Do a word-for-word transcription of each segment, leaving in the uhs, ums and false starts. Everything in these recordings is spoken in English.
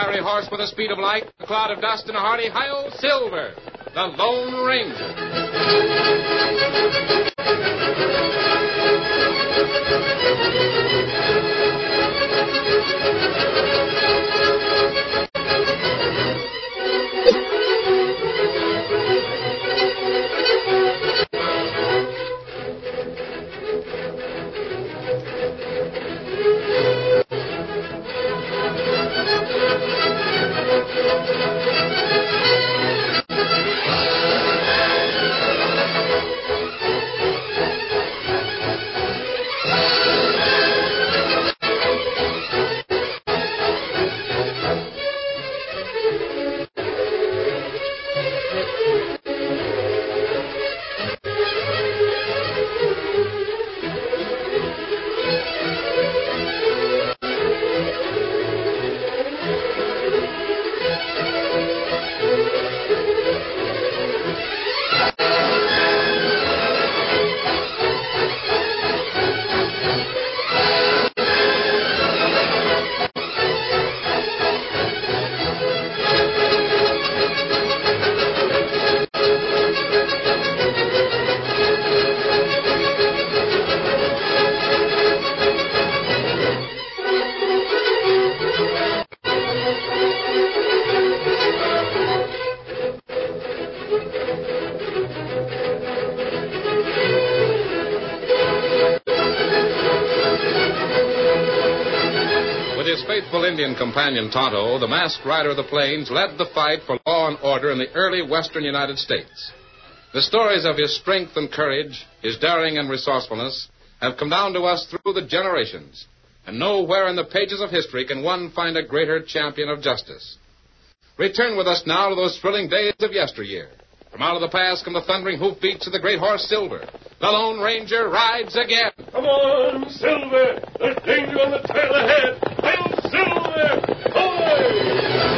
wiry horse with the speed of light, a cloud of dust, and a hearty hi-yo Silver, the Lone Indian companion Tonto, the masked rider of the plains, led the fight for law and order in the early western United States. The stories of his strength and courage, his daring and resourcefulness, have come down to us through the generations, and nowhere in the pages of history can one find a greater champion of justice. Return with us now to those thrilling days of yesteryear. From out of the past come the thundering hoofbeats of the great horse Silver. The Lone Ranger rides again. Come on, Silver! There's danger on the trail ahead! Hail, Silver! Away!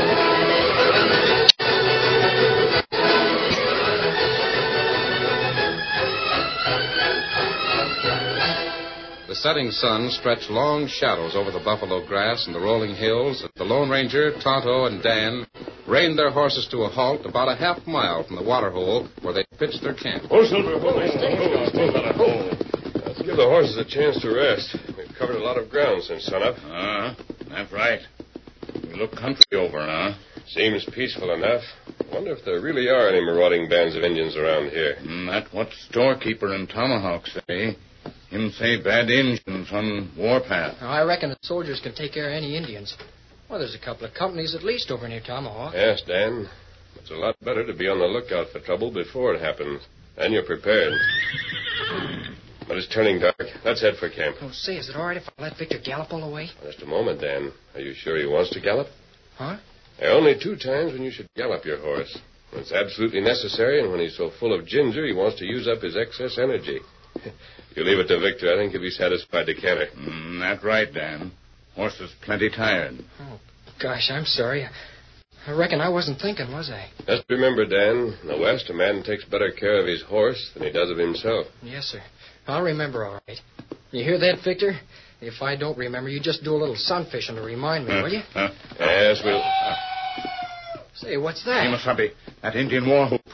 The setting sun stretched long shadows over the buffalo grass and the rolling hills as the Lone Ranger, Tonto, and Dan reined their horses to a halt about a half mile from the water hole where they pitched their camp. Oh, Silver, hold on. Let's give the horses a chance to rest. We've covered a lot of ground since sunup. Uh, that's right. We look country over, huh? Seems peaceful enough. Wonder if there really are any marauding bands of Indians around here. Mm, that's what storekeeper and Tomahawk say. Him say bad Indians on warpath. Now, I reckon the soldiers can take care of any Indians. Well, there's a couple of companies at least over near Tomahawk. Yes, Dan. It's a lot better to be on the lookout for trouble before it happens. Then you're prepared. But it's turning dark. Let's head for camp. Oh, say, is it all right if I let Victor gallop all the way? Just a moment, Dan. Are you sure he wants to gallop? Huh? There are only two times when you should gallop your horse. When it's absolutely necessary and when he's so full of ginger he wants to use up his excess energy. You leave it to Victor. I think he'll be satisfied to canter. Mm, that's right, Dan. Horse is plenty tired. Oh, gosh, I'm sorry. I reckon I wasn't thinking, was I? Just remember, Dan, in the West, a man takes better care of his horse than he does of himself. Yes, sir. I'll remember all right. You hear that, Victor? If I don't remember, you just do a little sun fishing to remind me, Uh, will you? uh, Yes, we'll... uh, Say, what's that? Kimasabi, that Indian war whoop.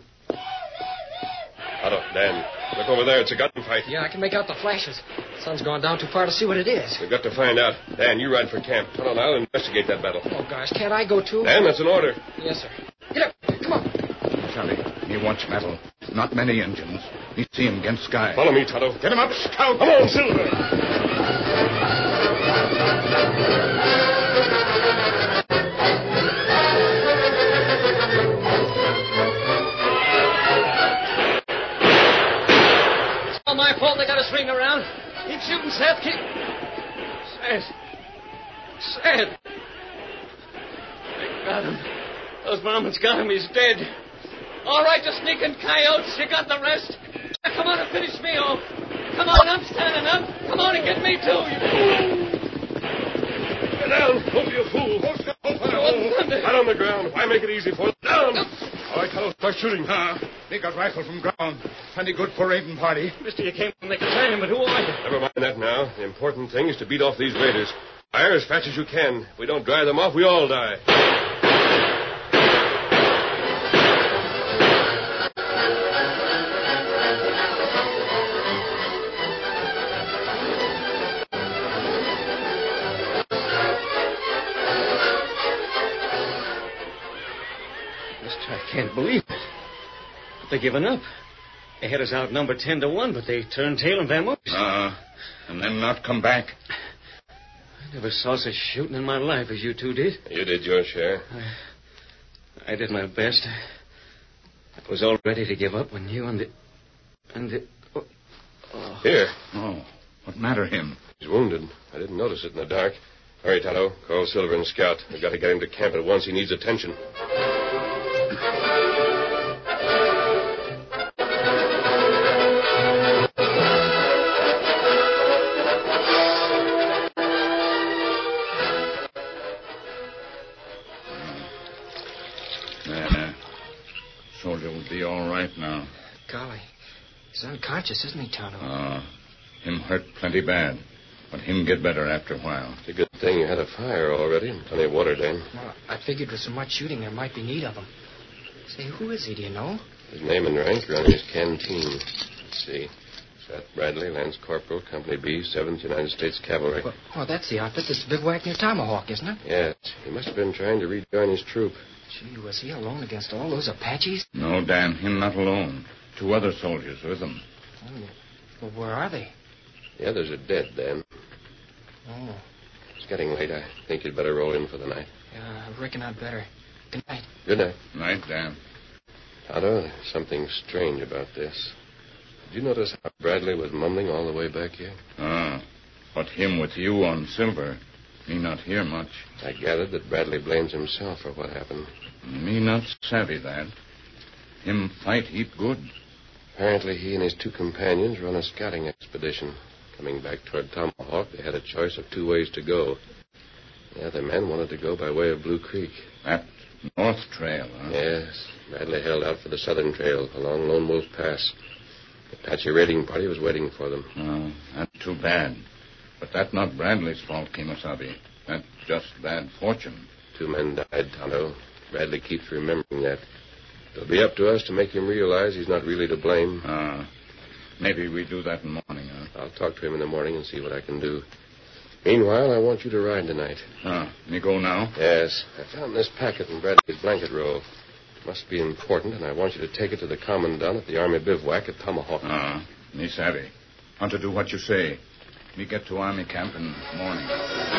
Otto, Dan, look over there. It's a gunfight. Yeah, I can make out the flashes. The sun's gone down too far to see what it is. We've got to find out. Dan, you ride for camp. Tonto and I'll investigate that battle. Oh, gosh, can't I go too? Dan, that's an order. Yes, sir. Get up. Come on. Charlie, he watch battle. Not many Indians. We see him against sky. Follow me, Tonto. Get him up, scout. Come on, Silver. My fault they got us ring around. Keep shooting, Seth. Keep... Seth. Seth. They got him. Those varmints got him. He's dead. All right, you sneaking coyotes. You got the rest. Now, come on and finish me off. Come on, I'm standing up. Come on and get me, too, you fool. Get down. Don't be a fool. Right on the ground. Why make it easy for them? Down. All right, Tonto, start shooting. Ah, they got rifle from ground. Plenty good for raiding party. Mister, you came from the caserne, but who are you? Never mind that now. The important thing is to beat off these raiders. Fire as fast as you can. If we don't drive them off, we all die. I can't believe it. They've given up. They had us outnumbered ten to one, but they turned tail and vamoosed. Uh, and then not come back. I never saw such shooting in my life as you two did. You did your share. I, I did my best. I was all ready to give up when you and the... And the... Oh, oh. Here. Oh, what matter him? He's wounded. I didn't notice it in the dark. Hurry, Tonto. Call Silver and Scout. We've got to get him to camp at once. He needs attention. Soldier will be all right now. Golly, he's unconscious, isn't he, Tonto? Ah, uh, him hurt plenty bad, but him get better after a while. It's a good thing you had a fire already and plenty of water, Dane. Well, I figured with so much shooting there might be need of him. Say, who is he, do you know? His name and rank are on his canteen. Let's see. Seth Bradley, Lance Corporal, Company B, seventh United States Cavalry. Well, well, that's the outfit that's bivouacked near Tomahawk, isn't it? Yes. He must have been trying to rejoin his troop. Gee, was he alone against all those Apaches? No, Dan, him not alone. Two other soldiers with him. Oh, well, where are they? The others are dead, Dan. Oh. It's getting late. I think you'd better roll in for the night. Yeah, I reckon I'd better. Good night. Good night. Night, Dan. Tonto, there's something strange about this. Did you notice how Bradley was mumbling all the way back here? Ah, but him with you on Silver. Me not hear much. I gathered that Bradley blames himself for what happened. Me not savvy that. Him fight heap good. Apparently he and his two companions were on a scouting expedition. Coming back toward Tomahawk, they had a choice of two ways to go. The other men wanted to go by way of Blue Creek. That north trail, huh? Yes. Bradley held out for the southern trail along Lone Wolf Pass. The Apache raiding party was waiting for them. Oh, that's too bad. But that's not Bradley's fault, Kemosabe. That's just bad fortune. Two men died, Tonto. Bradley keeps remembering that. It'll be up to us to make him realize he's not really to blame. Ah, maybe we do that in the morning, huh? I'll talk to him in the morning and see what I can do. Meanwhile, I want you to ride tonight. Ah, me go now? Yes. I found this packet in Bradley's blanket roll. It must be important, and I want you to take it to the commandant at the Army bivouac at Tomahawk. Ah, me savvy. Want to do what you say. Me get to Army camp in the morning.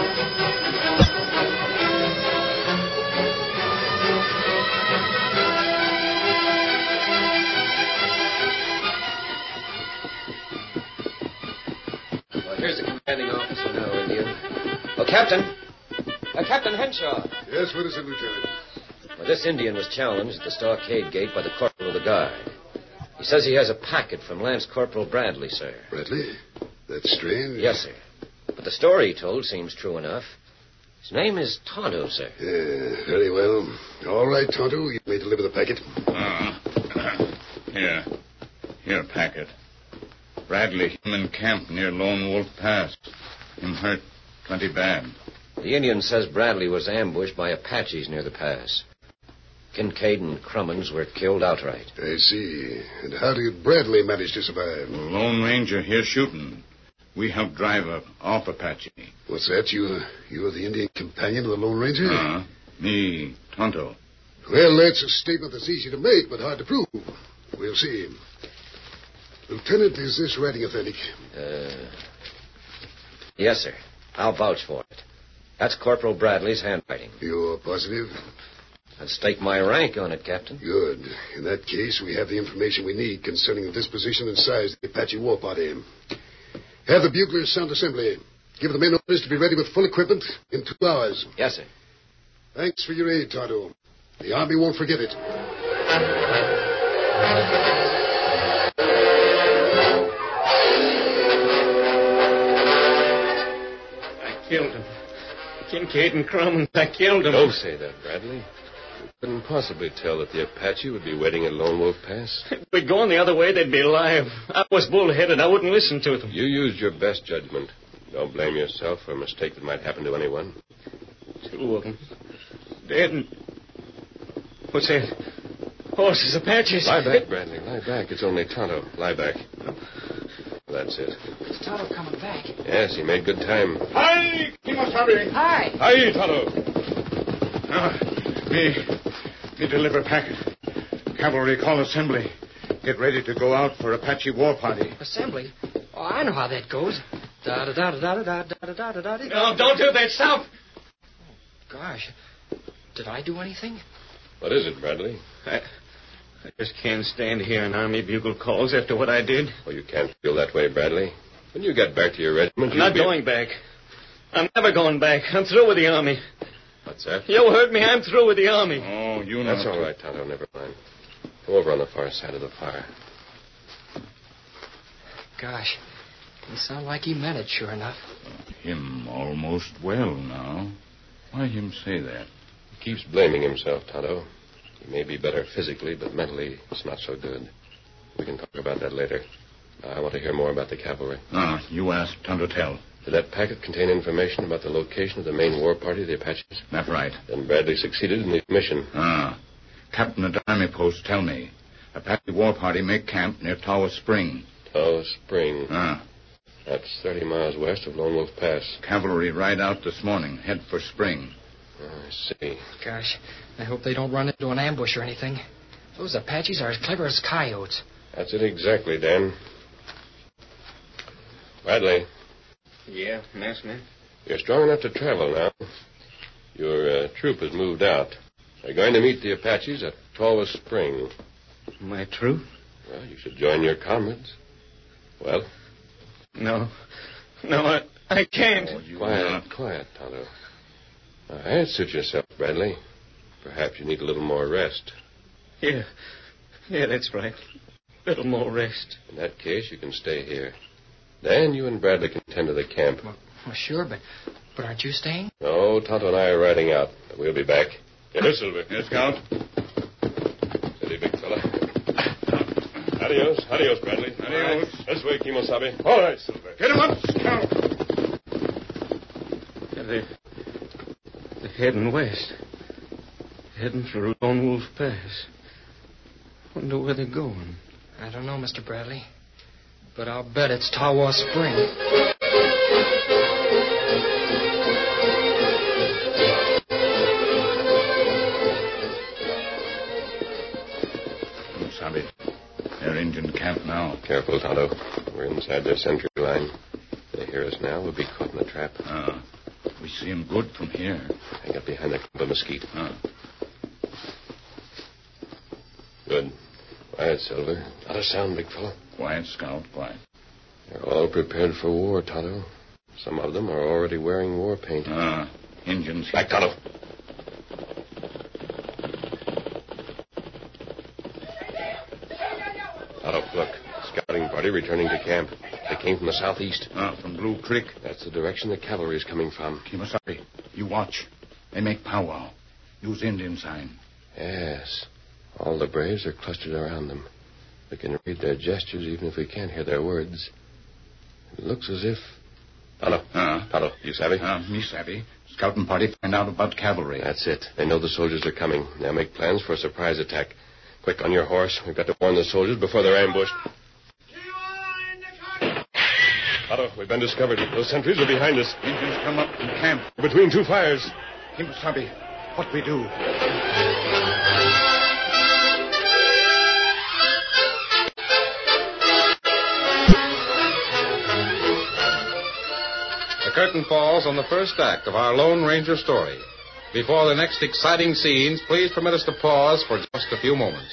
Well, here's the commanding officer now, Indian. Oh, Captain. Uh, Captain Henshaw. Yes, what is it, Lieutenant? Well, this Indian was challenged at the stockade gate by the corporal of the guard. He says he has a packet from Lance Corporal Bradley, sir. Bradley? That's strange. Yes, sir. But the story he told seems true enough. His name is Tonto, sir. Yeah, very well. All right, Tonto, you may deliver the packet. Ah, here. Here, packet. Bradley, him in camp near Lone Wolf Pass. Him hurt plenty bad. The Indian says Bradley was ambushed by Apaches near the pass. Kincaid and Crummins were killed outright. I see. And how did Bradley manage to survive? The Lone Ranger here shooting. We helped drive a off Apache. What's that? You, you're the Indian companion of the Lone Ranger? Uh, me, Tonto. Well, that's a statement that's easy to make, but hard to prove. We'll see. Lieutenant, is this writing authentic? Uh, yes, sir. I'll vouch for it. That's Corporal Bradley's handwriting. You're positive? I'd stake my rank on it, Captain. Good. In that case, we have the information we need concerning the disposition and size of the Apache war party. Have the buglers sound assembly. Give the men orders to be ready with full equipment in two hours. Yes, sir. Thanks for your aid, Tonto. The Army won't forget it. I killed him. Kincaid and Crummins, I killed him. Don't say that, Bradley. You couldn't possibly tell that the Apache would be waiting at Lone Wolf Pass. If we'd gone the other way, they'd be alive. I was bullheaded. I wouldn't listen to them. You used your best judgment. Don't blame yourself for a mistake that might happen to anyone. Two of them. Dead and... What's that? Horses, Apaches. Lie back, Bradley. Lie back. It's only Tonto. Lie back. That's it. It's Tonto coming back. Yes, he made good time. Hi, Kimosabe. Hi. Hi, Tonto. Uh, me, me deliver packet. Cavalry call assembly. Get ready to go out for Apache war party. Assembly? Oh, I know how that goes. Da da da da da da da da da da da. No, don't do that. Stop. Gosh, did I do anything? What is it, Bradley? I, I just can't stand hearing Army bugle calls after what I did. Oh, you can't feel that way, Bradley. When you get back to your regiment, I'm not be... going back. I'm never going back. I'm through with the Army. What's that? You heard me. I'm through with the Army. Oh, you know. That's all right, Tonto. Never mind. Go over on the far side of the fire. Gosh, he sounded like he meant it, sure enough. Him almost well now. Why him say that? He keeps blaming himself, Tonto. He may be better physically, but mentally, it's not so good. We can talk about that later. Now, I want to hear more about the cavalry. Ah, you asked Tonto tell. Did that packet contain information about the location of the main war party, the Apaches? That's right. Then Bradley succeeded in his mission. Ah. Captain of the Army Post tell me. Apache war party make camp near Tawa Spring. Tawa Spring. Ah. That's thirty miles west of Lone Wolf Pass. Cavalry ride out this morning, head for Spring. Oh, I see. Gosh, I hope they don't run into an ambush or anything. Those Apaches are as clever as coyotes. That's it exactly, Dan. Bradley. Yeah, mass man. You're strong enough to travel now. Your uh, troop has moved out. They're going to meet the Apaches at Tawa Spring. My troop? Well, you should join your comrades. Well? No. No, I, I can't. Oh, you quiet, not. quiet, Tonto. Now, answer yourself, Bradley. Perhaps you need a little more rest. Yeah. Yeah, that's right. A little more rest. In that case, you can stay here. Dan, you and Bradley can tend to the camp. Well, well sure, but but aren't you staying? No, Tonto and I are riding out. We'll be back. Yes, Silver. Yes, Scout. Steady, big fella. Adios. Adios, Bradley. Adios. Right. This way, Kimosabe. All right, Silver. Get him up, Scout. Yeah, they're, they're heading west. Heading for Lone Wolf Pass. Wonder where they're going. I don't know, Mister Bradley. But I'll bet it's Tawa Spring. They're Indian camp now. Careful, Tonto. We're inside their sentry line. If they hear us now, we'll be caught in a trap. Ah. We see them good from here. Hang up behind the clump of mesquite. Ah. Good. Quiet, Silver. Not a sound, big fella. Quiet, Scout, quiet. They're all prepared for war, Tonto. Some of them are already wearing war paint. Ah. Indians. Back, Tonto. Look, scouting party returning to camp. They came from the southeast. Ah, from Blue Creek. That's the direction the cavalry is coming from. Kimosabe, you watch. They make powwow. Use Indian sign. Yes. All the braves are clustered around them. We can read their gestures even if we can't hear their words. It looks as if... Tonto. Ah. Tonto, you savvy? Ah, me savvy. Scouting party find out about cavalry. That's it. They know the soldiers are coming. They'll make plans for a surprise attack. Quick, on your horse. We've got to warn the soldiers before they're ambushed. Otto, we've been discovered. Those sentries are behind us. Indians come up from camp. Between two fires. Kimosabe, what we do? The curtain falls on the first act of our Lone Ranger story. Before the next exciting scenes, please permit us to pause for just a few moments.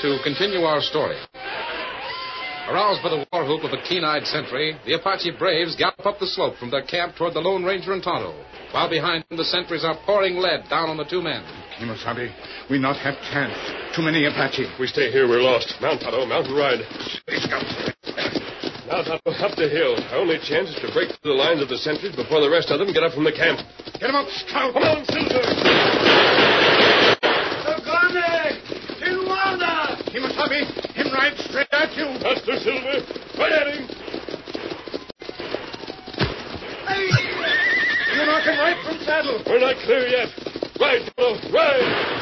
to continue our story. Aroused by the war whoop of a keen-eyed sentry, the Apache braves gallop up the slope from their camp toward the Lone Ranger and Tonto, while behind them the sentries are pouring lead down on the two men. Kimosabe, we not have chance. Too many Apache. If we stay here, we're lost. Mount, Tonto. Mount and ride. Now, Tonto, up the hill. Our only chance is to break through the lines of the sentries before the rest of them get up from the camp. Get him up, Scout. Come on, Silver. Kimosabe, him ride straight at you. Master Silver, right at him. You knock him right from saddle. We're not clear yet. Ride, Tonto, ride.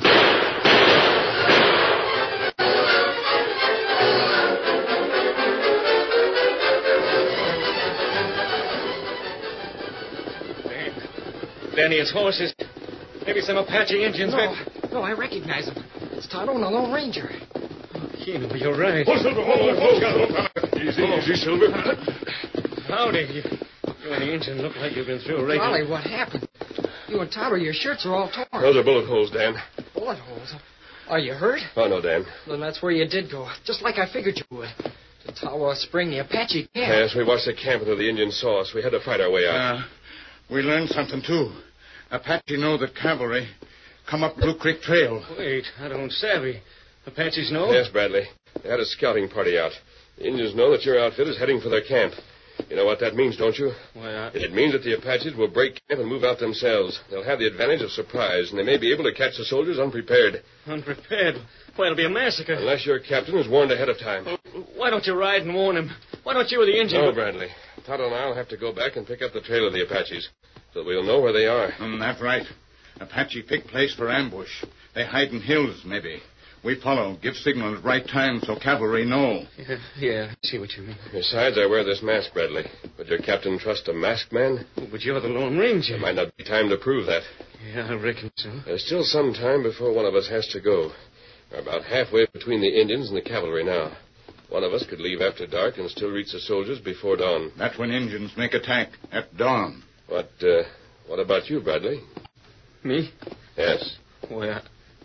Danny, it's horses. Maybe some Apache Indians. No, no, I recognize him. It's Tonto and the Lone Ranger. Oh, Keno, you're right. Oh, Silver, hold on, hold on. Easy, easy, Silver. Howdy. You, you and the Indian look like you've been through a regular... Golly, what happened? You and Tonto, your shirts are all torn. Those are bullet holes, Dan. Bullet holes? Are you hurt? Oh, no, Dan. Then that's where you did go, just like I figured you would. To Tawa Spring, the Apache camp. Yes, we watched the camp until the Indians saw us. We had to fight our way out. Uh, we learned something, too. Apache know that cavalry come up Blue Creek Trail. Wait, I don't savvy. Apaches know? Yes, Bradley. They had a scouting party out. The Indians know that your outfit is heading for their camp. You know what that means, don't you? Well, I... It means that the Apaches will break camp and move out themselves. They'll have the advantage of surprise, and they may be able to catch the soldiers unprepared. Unprepared? Well, it'll be a massacre. Unless your captain is warned ahead of time. Well, why don't you ride and warn him? Why don't you or the Indian... No, Bradley. Tonto and I will have to go back and pick up the trail of the Apaches, so we'll know where they are. Mm, that's right. Apache pick place for ambush. They hide in hills, maybe. We follow, give signal at right time so cavalry know. Yeah, yeah, I see what you mean. Besides, I wear this mask, Bradley. Would your captain trust a masked man? Oh, but you're the Lone Ranger. There might not be time to prove that. Yeah, I reckon so. There's still some time before one of us has to go. We're about halfway between the Indians and the cavalry now. One of us could leave after dark and still reach the soldiers before dawn. That's when Indians make attack, at dawn. What, uh, what about you, Bradley? Me? Yes. Well,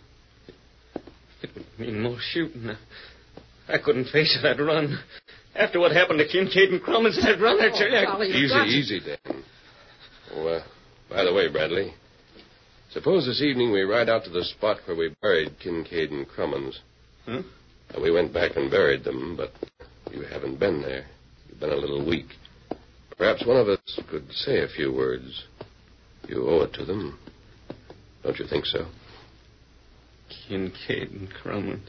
it would mean more shooting. I couldn't face it. I'd run. After what happened to Kincaid and Crummins, I'd run. I'd tell you. Golly, Easy, got easy, Dan. Oh, uh, by the way, Bradley, suppose this evening we ride out to the spot where we buried Kincaid and Crummins. Huh? And we went back and buried them, but you haven't been there. You've been a little weak. Perhaps one of us could say a few words. You owe it to them. Don't you think so? Kincaid and Crummins.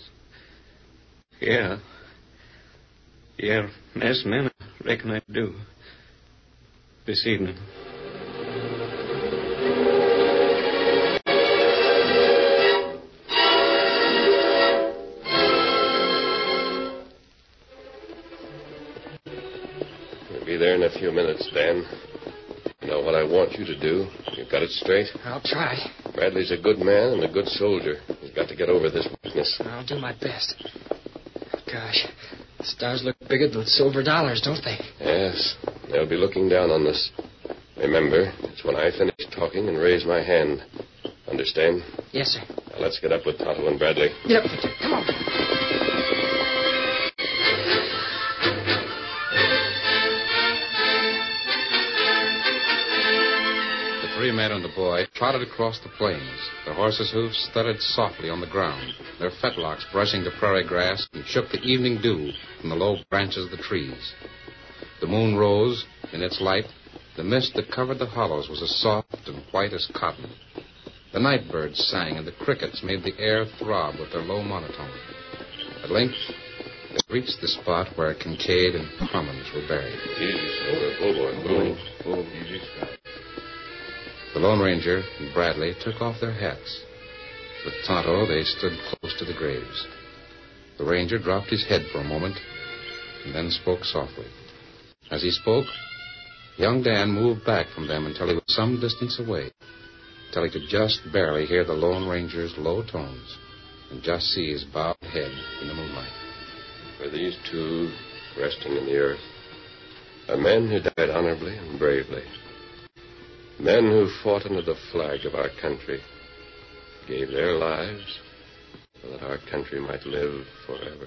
Yeah. Yeah, masked men, I reckon I do. This evening. We'll be there in a few minutes, Dan. You know what I want you to do. You've got it straight? I'll try. Bradley's a good man and a good soldier. He's got to get over this weakness. I'll do my best. Gosh, the stars look bigger than silver dollars, don't they? Yes, they'll be looking down on us. Remember, it's when I finish talking and raise my hand. Understand? Yes, sir. Now let's get up with Tonto and Bradley. Get up, Victor. Come on. The three men and the boy trotted across the plains. Their horses' hoofs thudded softly on the ground, their fetlocks brushing the prairie grass and shook the evening dew from the low branches of the trees. The moon rose. In its light, the mist that covered the hollows was as soft and white as cotton. The night birds sang, and the crickets made the air throb with their low monotone. At length, they reached the spot where Kincaid and Crummins were buried. Easy, Silver. Oh, boy. Boom. Boom. Easy, Scott. The Lone Ranger and Bradley took off their hats. With Tonto, they stood close to the graves. The Ranger dropped his head for a moment and then spoke softly. As he spoke, young Dan moved back from them until he was some distance away, until he could just barely hear the Lone Ranger's low tones and just see his bowed head in the moonlight. For these two resting in the earth are men who died honorably and bravely. Men who fought under the flag of our country, gave their lives so that our country might live forever.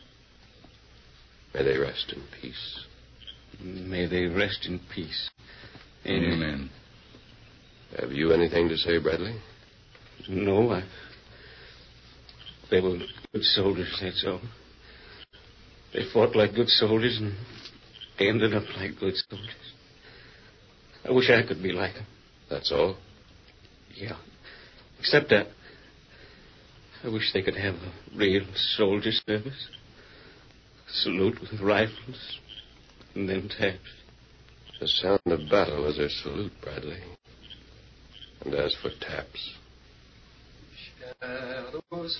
May they rest in peace. May they rest in peace. Amen. Amen. Have you anything to say, Bradley? No, I... They were good soldiers, that's all. They fought like good soldiers, and they ended up like good soldiers. I wish I could be like them. That's all? Yeah. Except that I wish they could have a real soldier service. Salute with rifles, and then taps. The sound of battle is their salute, Bradley. And as for taps... Shadows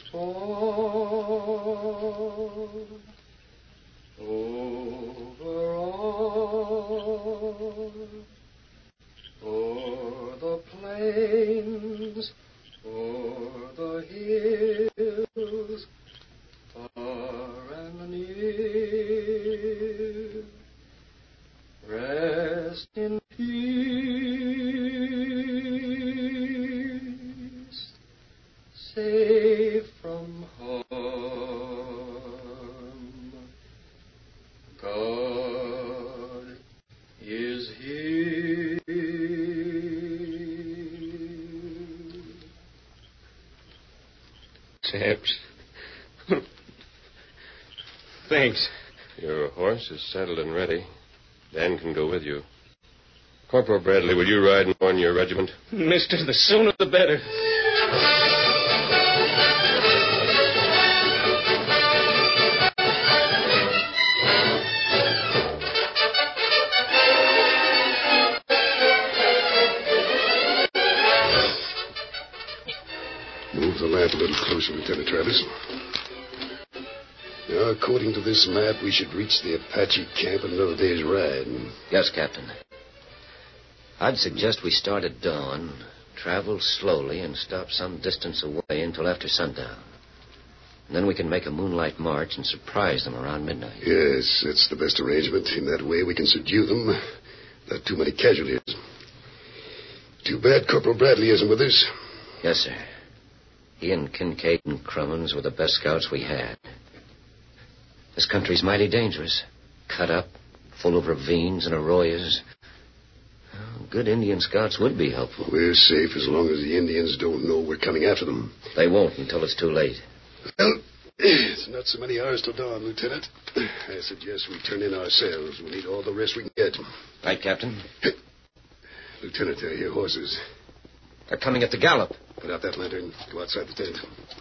fall over all, o'er the plains, o'er the hills, far and near. Rest in peace, safe from harm. God is here. Taps. Thanks. Your horse is saddled and ready. Dan can go with you. Corporal Bradley, will you ride and warn your regiment? Mister, the sooner the better. Move the lamp a little closer, Lieutenant Travis. Now, according to this map, we should reach the Apache camp in another day's ride. Yes, Captain. I'd suggest we start at dawn, travel slowly, and stop some distance away until after sundown. And then we can make a moonlight march and surprise them around midnight. Yes, that's the best arrangement. In that way, we can subdue them. Not too many casualties. Too bad Corporal Bradley isn't with us. Yes, sir. He and Kincaid and Crummins were the best scouts we had. This country's mighty dangerous. Cut up, full of ravines and arroyos. Well, good Indian scouts would be helpful. We're safe as long as the Indians don't know we're coming after them. They won't until it's too late. Well, it's not so many hours till dawn, Lieutenant. I suggest we turn in ourselves. We need all the rest we can get. Right, Captain? Lieutenant, there are your horses. They're coming at the gallop. Put out that lantern. Go outside the tent.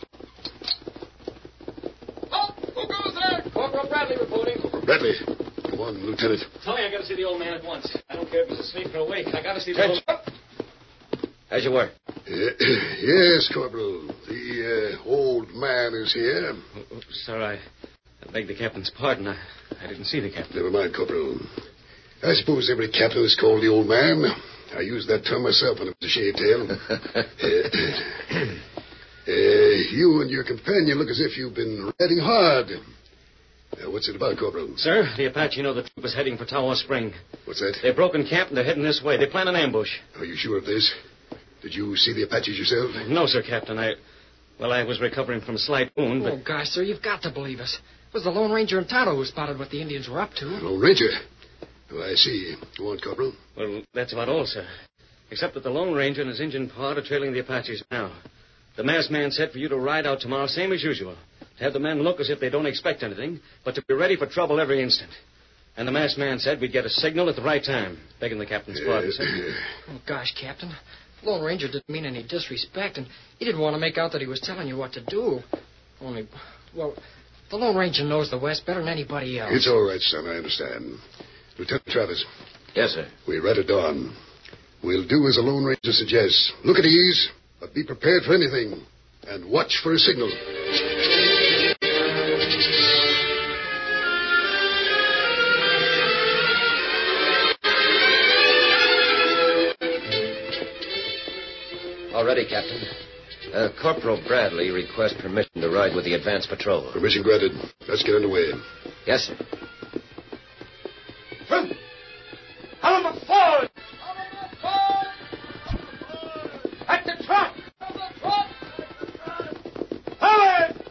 Oh, who goes there? Corporal Bradley reporting. Corporal Bradley. Come on, Lieutenant. Tell me I gotta see the old man at once. I don't care if he's asleep or awake. I gotta see the old... As you were. Uh, yes, Corporal. The uh, old man is here. Oh, oh, sir, I, I beg the captain's pardon. I, I didn't see the captain. Never mind, Corporal. I suppose every captain is called the old man. I used that term myself when it was a shaved tail. uh, uh, you and your companion look as if you've been riding hard. Uh, what's it about, Corporal? Sir, the Apache know the troop is heading for Tawa Spring. What's that? They've broken camp and they're heading this way. They plan an ambush. Are you sure of this? Did you see the Apaches yourself? No, sir, Captain. I... Well, I was recovering from a slight wound, but... Oh, gosh, sir, you've got to believe us. It was the Lone Ranger and Tonto who spotted what the Indians were up to. Lone Ranger? Oh, I see. Go on, Corporal. Well, that's about all, sir. Except that the Lone Ranger and his Indian pard are trailing the Apaches now. The masked man said for you to ride out tomorrow, same as usual. To have the men look as if they don't expect anything, but to be ready for trouble every instant. And the masked man said we'd get a signal at the right time. Begging the captain's pardon, sir. Oh, gosh, Captain. The Lone Ranger didn't mean any disrespect, and he didn't want to make out that he was telling you what to do. Only, well, the Lone Ranger knows the West better than anybody else. It's all right, son. I understand. Lieutenant Travis. Yes, sir. We're right at dawn. We'll do as the Lone Ranger suggests. Look at ease, but be prepared for anything. And watch for a signal. All ready, Captain. Uh, Corporal Bradley requests permission to ride with the advance patrol. Permission granted. Let's get underway. Yes, sir. Helmet forward! Helmet forward! At the trot! At the trot! Helmet!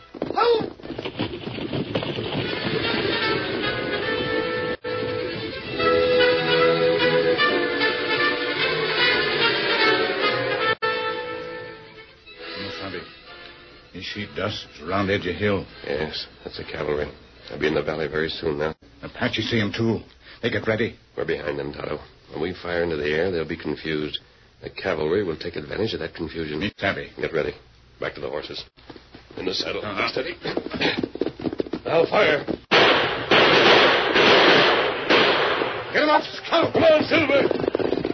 see dust around edge of hill. Yes, that's the cavalry. They'll be in the valley very soon now. Apaches see 'em, too. They get ready. We're behind them, Tonto. When we fire into the air, they'll be confused. The cavalry will take advantage of that confusion. Me savvy. Get ready. Back to the horses. In the saddle. Uh-huh. Steady. Now fire. Get 'em up, Scout. Come on, Silver.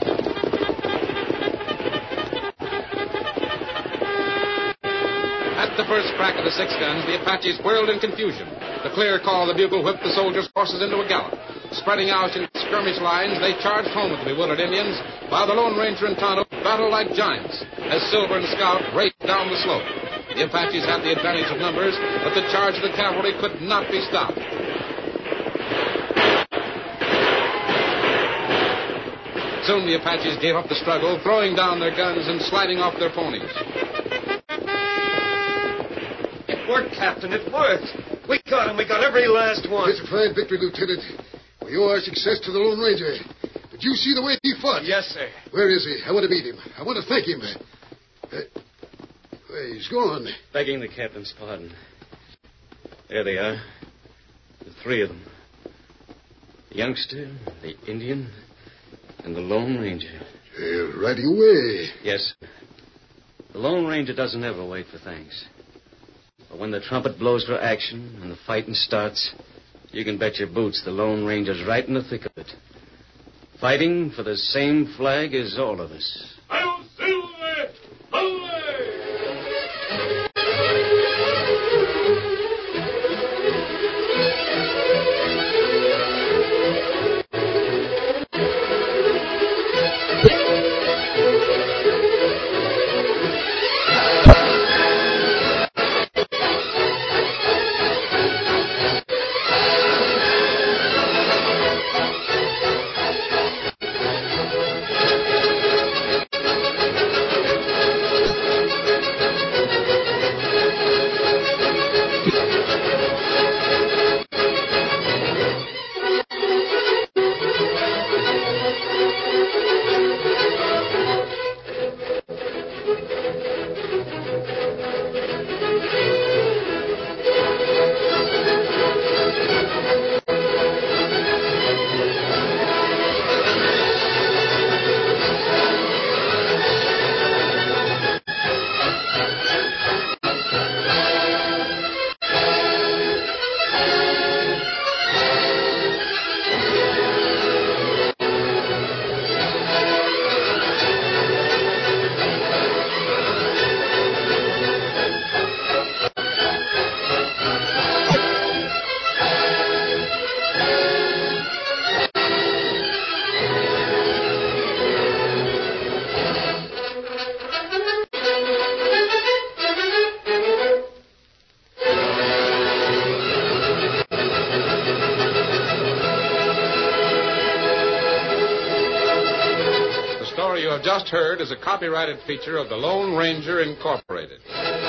At the first crack of the six guns, the Apaches whirled in confusion. The clear call of the bugle whipped the soldiers' horses into a gallop. Spreading out in skirmish lines, they charged home at the bewildered Indians, while the Lone Ranger and Tonto battled like giants as Silver and Scout raced down the slope. The Apaches had the advantage of numbers, but the charge of the cavalry could not be stopped. Soon the Apaches gave up the struggle, throwing down their guns and sliding off their ponies. It worked, Captain. It worked. We got him. We got every last one. It's a fine victory, Lieutenant. We owe our success to the Lone Ranger. Did you see the way he fought? Yes, sir. Where is he? I want to meet him. I want to thank him. Uh, well, he's gone. Begging the captain's pardon. There they are. The three of them. The youngster, the Indian, and the Lone Ranger. Uh, right away. Yes. The Lone Ranger doesn't ever wait for thanks. But when the trumpet blows for action and the fighting starts, you can bet your boots the Lone Ranger's right in the thick of it. Fighting for the same flag as all of us. I'll Silver! Away! The story you have just heard is a copyrighted feature of the Lone Ranger Incorporated.